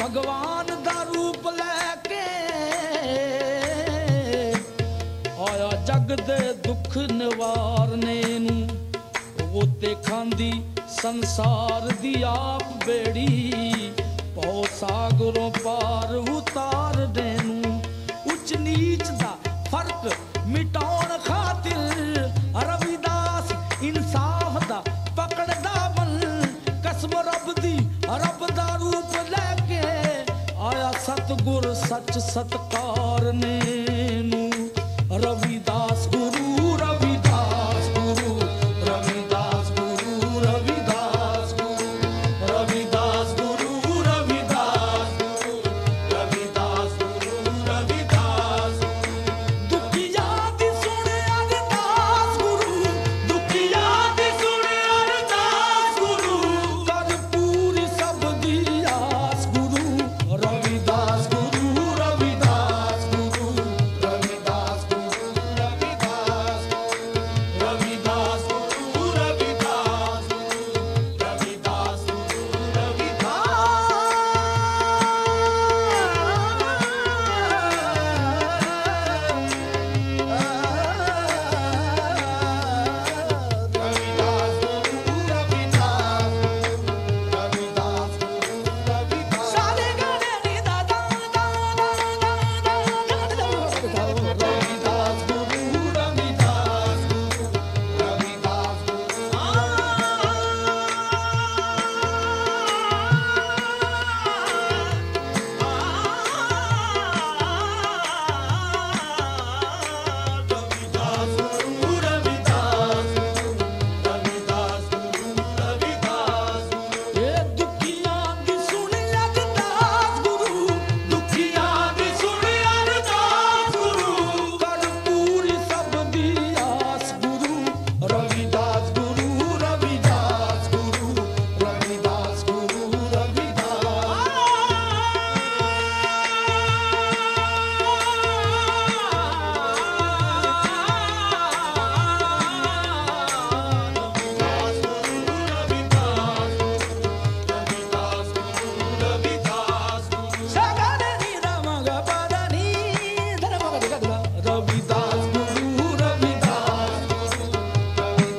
भगवान दा रूप लैके आया जग दे दुख निवारने नू। वो ते खांदी संसार दी आप बेड़ी पौ सागरों पार उतार देनू। उच नीच दा फर्क मिटाउण खातिर रविदास इंसाफ दा पकड़दा बन। कसम रब दी रब दा रूप लैके आया सतगुर सच सत्कार ने नू। रविदास गुरु रविदास गुरु रविदास गुरु रविदास गुरु रविदास गुरु रविदास गुरु रविदास गुरु रविदास। दुखिया दी सुन अरदास गुरु दुखिया दी सुन अरदास गुरु कर पूरी सब दी आस गुरु। रविदास गुरु रविदास गुरु रविदास गुरु रविदास रविदास गुरु रविदास रविदास गुरु रविदास। सारे गाने नी दा दा दा दा दा रविदास गुरु रविदास गुरु रविदास ये दुखियां दी सुन अरदास गुरु दुखियां दी सुन अरदास गुरु कर पूरी सब दी आस गुरु। रविदास गुरु रविदास गुरु रविदास गुरु रविदास। सागाने नी दा मग पदा नी धर मग दिगा दिगा। रविदास गुरु रविदास गुरु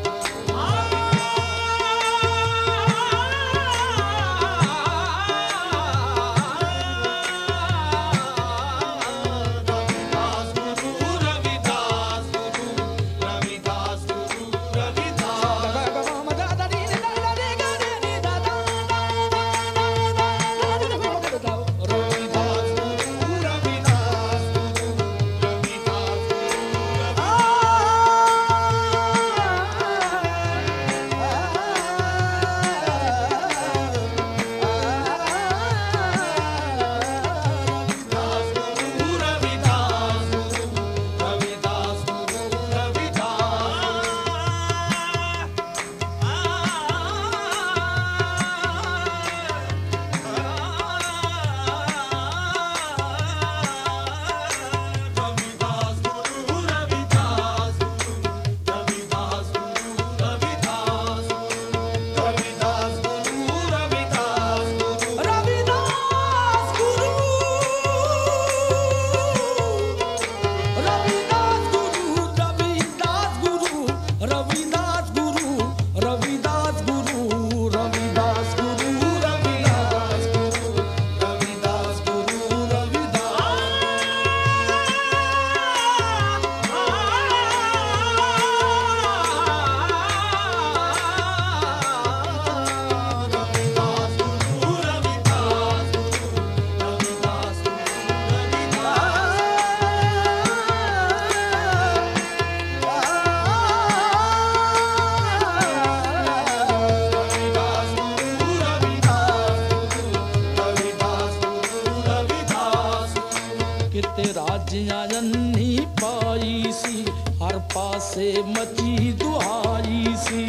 पासे मची दुहाई सी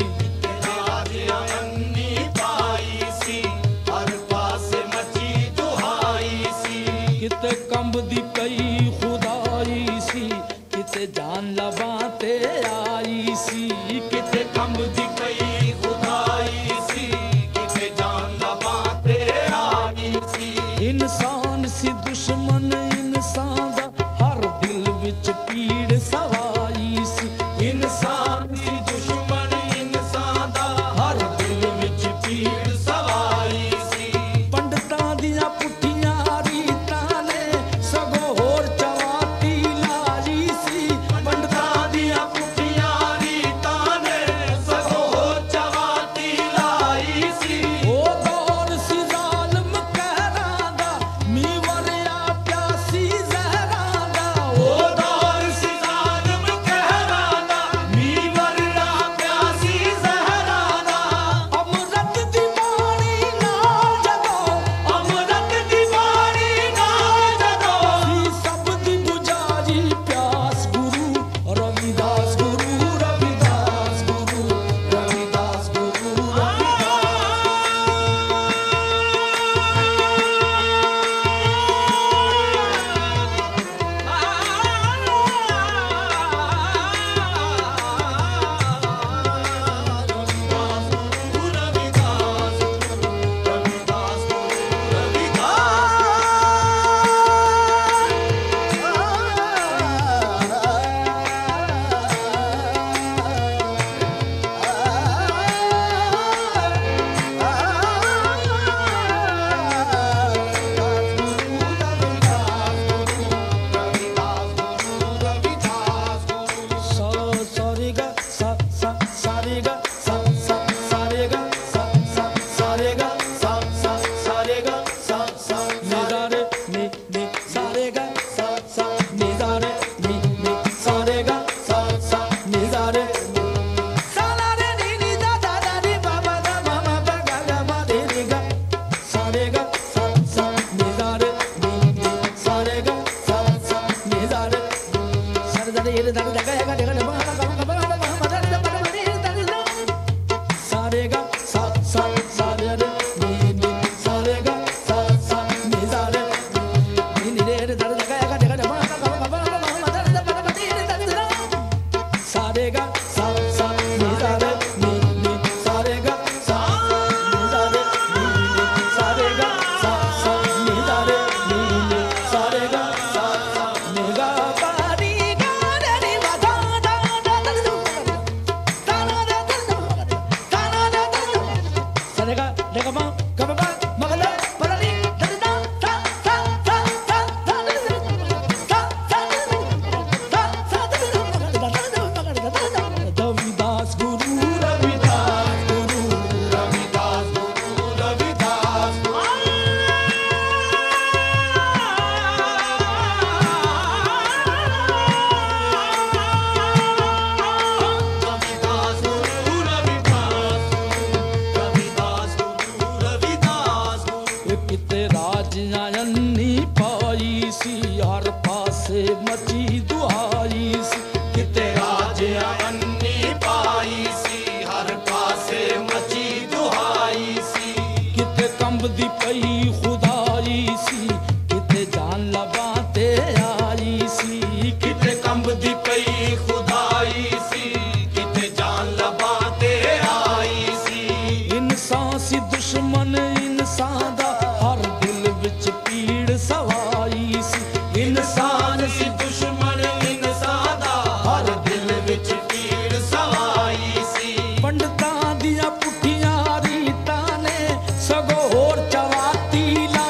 हर पासे मची दुहाई सी किते कंबदी पई खुदाई सी किते जान लबाते आई सी किते कंबदी पई खुदाई सी किते जान लबाते आई सी ਇਨਸਾਨ ਸੀ ਦੁਸ਼ਮਨ ਇਨਸਾਨ ਦਾ ਹਰ ਦਿਲ ਵਿੱਚ ਪੀੜ ਸਵਾਈ ਸੀ ਇਨਸਾਨ ਸੀ ਦੁਸ਼ਮਨ ਇਨਸਾਨ ਦਾ ਹਰ ਦਿਲ ਵਿੱਚ ਪੀੜ ਸਵਾਈ ਸੀ ਪੰਡਤਾਂ ਦੀਆਂ ਪੁੱਠੀਆਂ ਰੀਤਾਂ ਨੇ ਸਗੋਂ ਹੋਰ ਚਵਾਤੀ ਲਾਈ ਸੀ ਪੰਡਤਾਂ ਦੀਆਂ ਪੁੱਠੀਆਂ ਰੀਤਾਂ ਨੇ ਸਗੋਂ ਹੋਰ ਚਵਾਤੀ ਲਾਈ ਸੀ ਉਹ ਦੌਰ ਸੀ ਜ਼ਾਲਮ ਕਹਿਰਾਂ ਦਾ ਮੀਂਹ ਵਰਿਆ ਪਿਆਸੀ ਜ਼ਹਿਰਾਂ ਦਾ ਉਹ ਦੌਰ ਸੀ ਜ਼ਾਲਮ ਕਹਿਰਾਂ ਦਾ ਮੀਂਹ ਵਰ੍ਹਾ ਪਿਆਸੀ ਜ਼ਹਿਰਾਂ ਦਾ ਅੰਮ੍ਰਿਤ ਦੀ ਬਾਣੀ ਨਾਲ ਜਦੋਂ ਅੰਮ੍ਰਿਤ ਦੀ ਬਾਣੀ ਨਾਲ ਜਦੋਂ ਸੀ ਸਭ ਦੀ ਬੁਝਾਈ ਪਿਆਸ ਗੁਰੂ ਰਵਿਦਾਸ ਗੁਰੂ ਰਵਿਦਾਸ ਗੁਰੂ ਰਵਿਦਾਸ ਗੁਰੂ रविदास गुरु रविदास गुरु रविदास गुरु रविदास रविदास गुरु रविदास रविदास गुरु रविदास किते राजियां अन्नी पाई सी हर पासे मची दुहाई सी किते राजियां अन्नी पाई सी हर पासे मची दुहाई सी किते कंबदी पई खुदाई सी किते जान लबा ते आई सी किते कंबदी पई खुदाई सी किते जान लबाते आई सी इंसान सी दुश्मन इंसान दा हर दिल विच पीड़ सवाई सी इंसान सी दुश्मन इंसान दा हर दिल विच पीड़ सवाई सी पंडतां दियां पुठियां रीतां ने सगों होर चवाती ला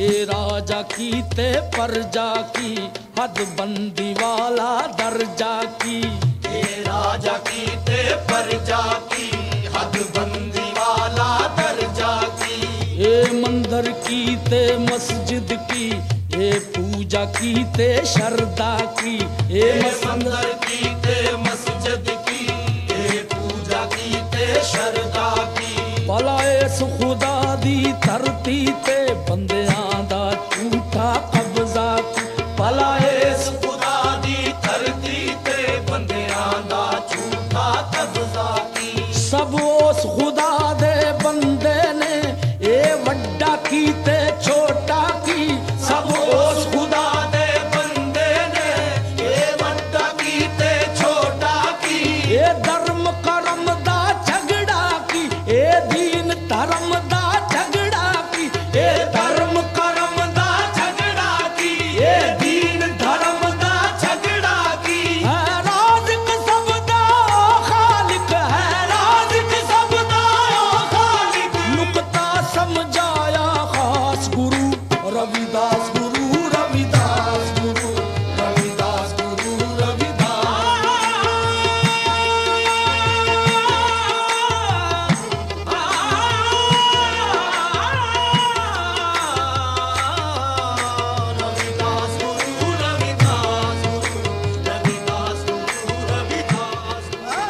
ये राजा की ते प्रजा की हद बंदी वाला दर्जा की ये राजा की ते प्रजा की हद बंदी वाला दर्जा की ये मंदिर की ते मस्जिद की ये पूजा की ते शरदा की ये मंदिर की ते मस्जिद की ये पूजा की ते शरदा की भला इस खुदा दी धरती ते बंदियां दा झूठा कब्जा की भला इस खुदा दी धरती ते बंदियां दा झूठा कब्जा की सब उस खुदा दे बंदे ने ये वड्डा की ते छोटा की सब उस खुदा दे बंदे ने ये वड्डा की ते छोटा की ये धर्म करम दा झगड़ा की ये दीन धर्म दा झगड़ा की ये धर्म कर्म दा झगड़ा की ये दीन धर्म दा झगड़ा की है राज़िक सब दा खालिक है राज़िक सब दा खालिक नुक्ता समझाया खास Guru Ravidas Guru Ravidas Guru Ravidas Guru Ravidas Guru Ravidas Guru Ravidas Guru Ravidas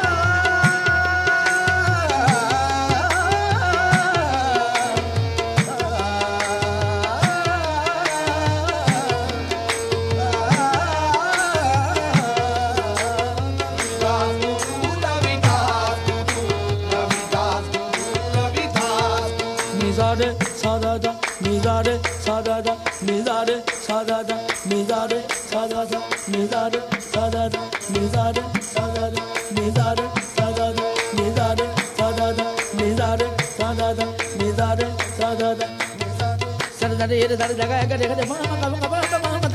Mizare sadada mizare sadada mizare sadada mizare sadada mizare sadada mizare sadada mizare sadada mizare sadada mizare sadada mizare sadada sadada ye sadada jaga gade gade ma ma ma ma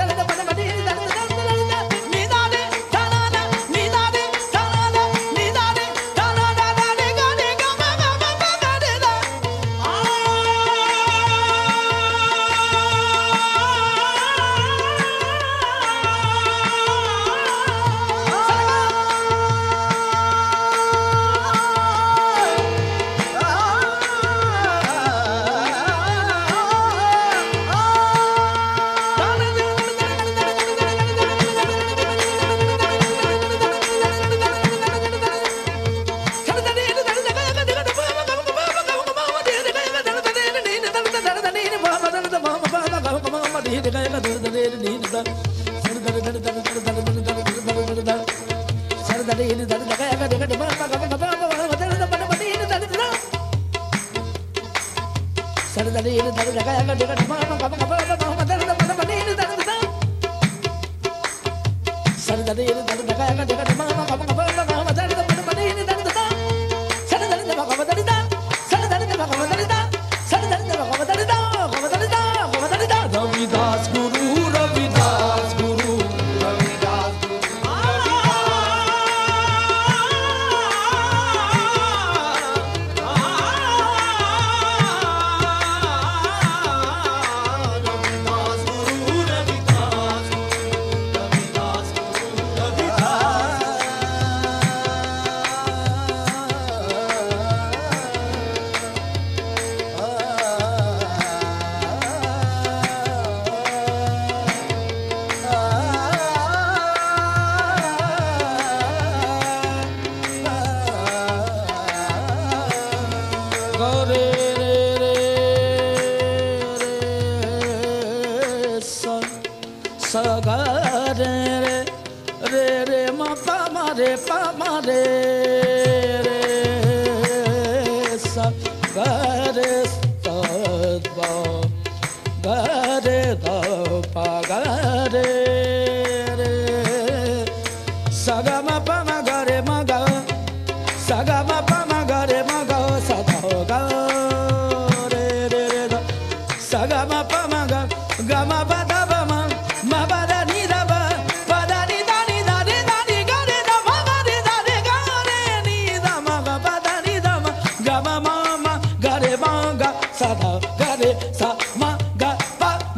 Ravidas Guru Ravidas Guru Ravidas Guru Ravidas Ravidas गुरु रे रे सा गा रे रे रे मा पा मा रे रे सा गा रे सा पा गा रे दा पा गा रे रे सा गा मा पा मा गा रे मा गा सा गा मा पा मा गा रे मा गा सा धा गा रे रे रे दा सा गा मा पा मा गा मा ba da ba ma ba da ni da ba da ni da ni da ni da ni ga re da ma ga re da re ga re ni da ma ga ba da ni da ma ga ma ga re ma ga sa da ga re sa ma ga pa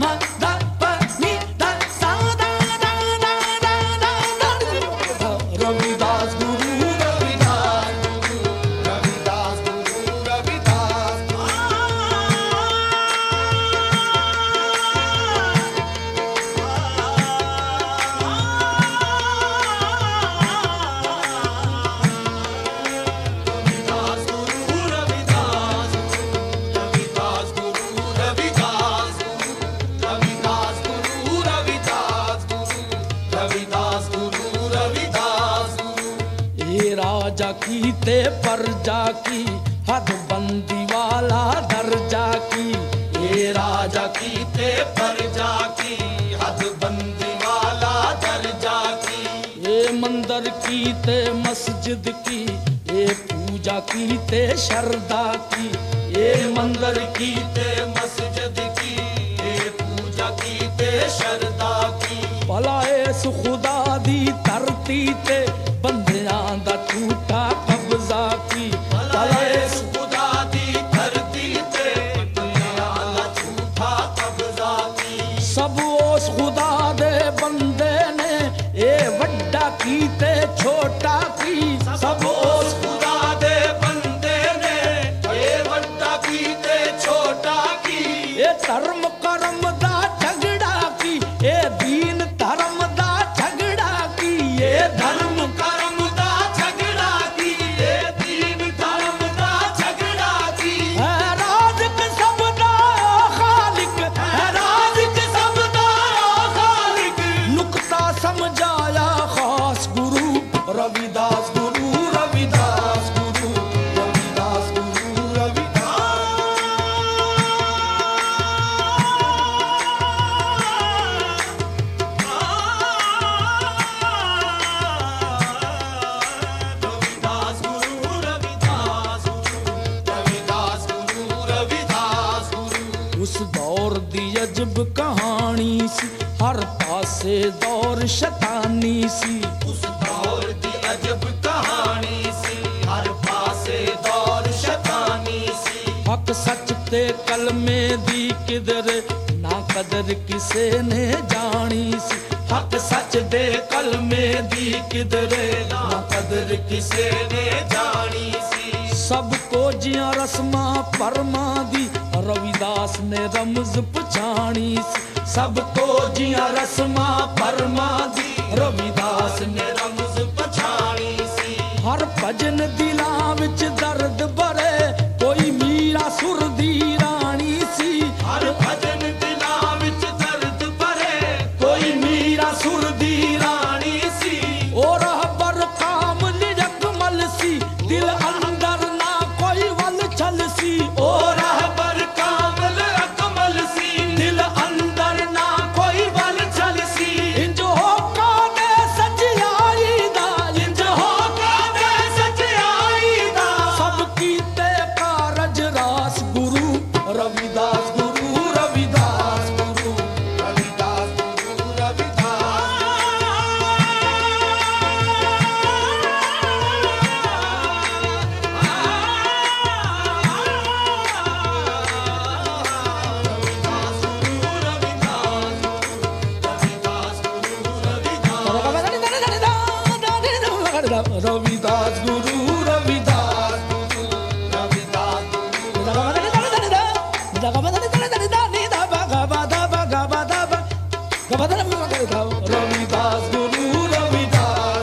की ते प्रजा की, हद बंदी वाला दर्जा की। ये राजा की ते प्रजा की, हद बंदी वाला दर्जा की। ये मंदिर की ते मस्जिद की, ये पूजा की ते शरदा की। ये मंदिर की ते मस्जिद की, ये पूजा की ते शरदा की। भला इस खुदा दी धरती ते बंदियां दा झूठा कब्जा की। भला इस खुदा दी धरती ते बंदियां दा झूठा कब्जा की। सब उस खुदा दे बंदे ने ये वड्डा की ते छोटा की। सब उस खुदा दे बंदे ने ये वड्डा की ते छोटा की। ये धर्म कर्म दा झगड़ा की, ये दीन धर्म दा झगड़ा की। ये धर्म कर्म दा झगड़ा की, ये दीन धर्म दा झगड़ा की। है राज़िक सबदा खालिक, है राज़िक सबदा खालिक। नुक्ता समझाया खास गुरु रविदास गुरु रविदास गुरु रविदास गुरु रविदास। रविदास गुरु रविदास गुरु रविदास गुरु रविदास गुरु। उस दौर दी अजब कहानी सी, हर पासे दौर शैतानी सी। उस दौर दी अजब कहानी सी, हर पासे दौर शैतानी सी। हक सच ते कलमे दी किधर ना कदर किसे ने जानी सी। हक सच दे कलमे दी किधर ना कदर किसे ने जानी सी। सबको जिया रस्मा परमा दी रविदास ने रमज पछाणी सी। सबको जिया रस्मा परमा दी रविदास ने रमज पछाणी सी। हर भजन दिलां विच दर्द भरे, कोई मीरा सुर दी रानी सी। हर भजन दिलां विच दर्द भरे, कोई मीरा सुर दी रानी सी। ओ रहबर कामल यकमल सी, दिल अंदर ना कोई वल छल सी। ओ रहबर कामल अकमल सी, दिल अंदर ना कोई बल छल सी। इंज होका दे सचियाई दा, इंज होका दे सच्चाई दा। सब कीते कारज रास गुरु रविदास गुरु रविदास गुरु रविदास गुरु रविदास। रविदास गुरु रविदास रविदास गुरु रविदास। रविदास गुरु रविदास रविदास गुरु रविदास।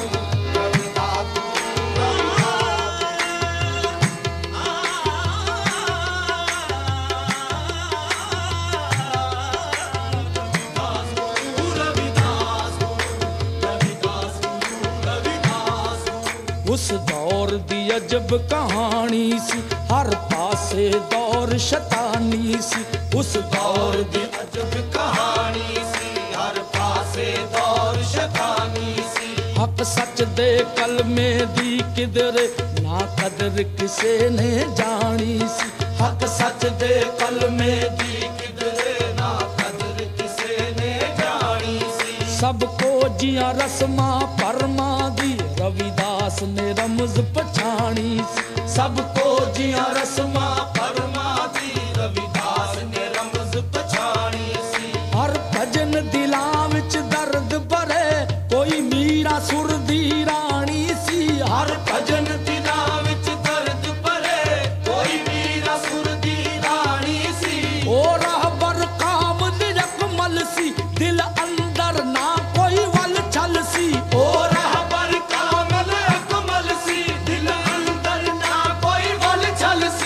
उस दौर दी अजब कहानी सी, हर पासे दौर शैतानी सी। उस दौर दी अजब कहानी सी, हर पासे दौर शैतानी सी। हक सच दे कलमे दी किधर ना कदर किसे ने जानी सी। हक सच दे कलमे दी किधरे ना कदर किसे ने जानी सी। सबको जिया रस्मा परमा दी रविदास ने रमज पछाणी सी। सबको जिया रस्मा परमा दी रविदास ने रमज पछाणी सी। हर भजन दिलां विच दर्द भरे, कोई मीरा सुर दी रानी सी। हर भजन दिलां विच दर्द भरे, कोई मीरा सुर दी रानी सी। ओ रहबर कामल यकमल सी, दिल अंदर ना कोई वल छल सी। ओ रहबर कामल अकमल सी, दिल अंदर ना कोई बल छल सी।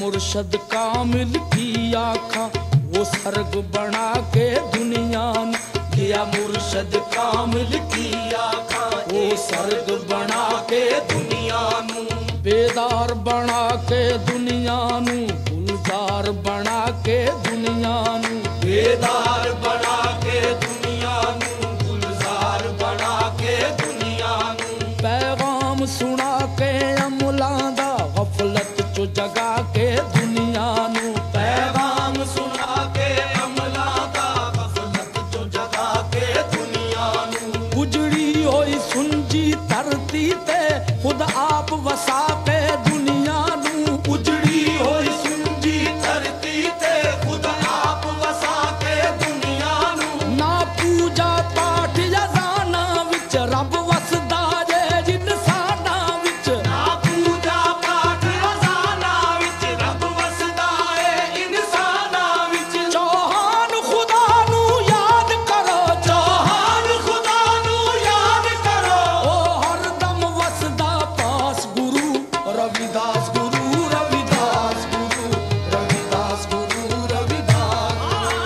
मुर्शद कामिल की आखा वो स्वर्ग बना के दुनिया नू। गया मुर्शद कामिल की आखा वो स्वर्ग बना के दुनिया नू। बेदार बना के दुनिया नू, गुलजार बना के दुनिया नू। बेदार बना के दुनिया नू, गुलजार बना के दुनिया नू। पैगाम सुना के अमलां दा गफलत चो जगा के दुनिया नू। पैगाम सुना के अमला दा गफलत चो जगा के दुनिया नू। उजड़ी होई सुंजी धरती ते खुद आप वसा के दुनिया नू। उजड़ी होई सुंजी धरती ते खुद आप वसा के दुनिया नू। ना पूजा पाठ यजाना विच रब वसदा जे इंसाना विच। ना पूजा पाठ रज़ाना विच रब वसदा ए इंसाना विच। चौहान खुदा नू याद करो, चौहान खुदा नू याद करो। ओ हरदम वसदा पास गुरु रविदास गुरु रविदास गुरु रविदास गुरु रविदास।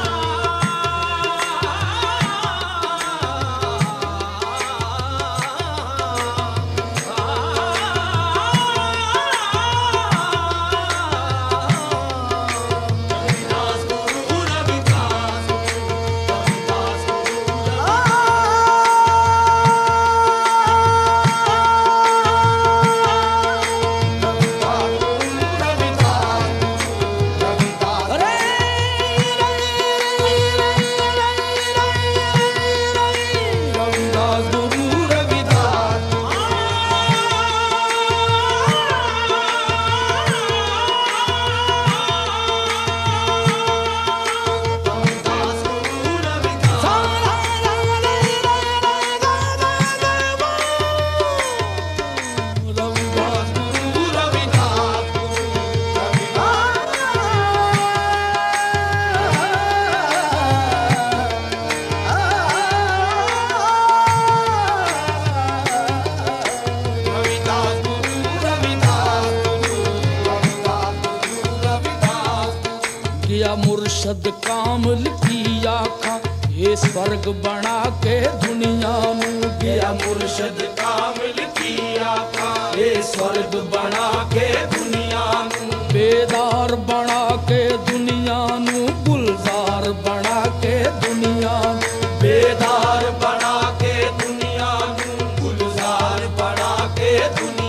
रविदास गुरु रविदास रविदास अरे रविदास गुरु रविदास। रविदास गुरु रविदास रविदास गुरु रविदास किया मुर्शद कामिल की आखा ये स्वर्ग बना के दुनिया नू। गया मुर्शद कामिल की आखा ये स्वर्ग बना के दुनिया नू। बेदार बना के दुनिया नू, गुलजार बना के दुनिया नू। बेदार बना के दुनिया नू, गुलजार बना के दुनिया